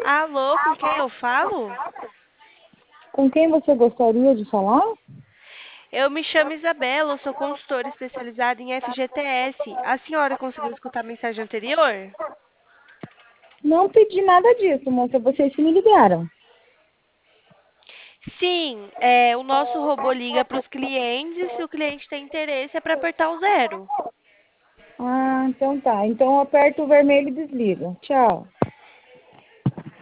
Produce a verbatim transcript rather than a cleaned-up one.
Alô, com quem eu falo? Com quem você gostaria de falar? Eu me chamo Isabela, eu sou consultora especializada em F G T S. A senhora conseguiu escutar a mensagem anterior? Não pedi nada disso, moça. Vocês que me ligaram. Sim, é, o nosso robô liga para os clientes e se o cliente tem interesse é para apertar o zero. Ah, então tá. Então aperta o vermelho e desliga. Tchau.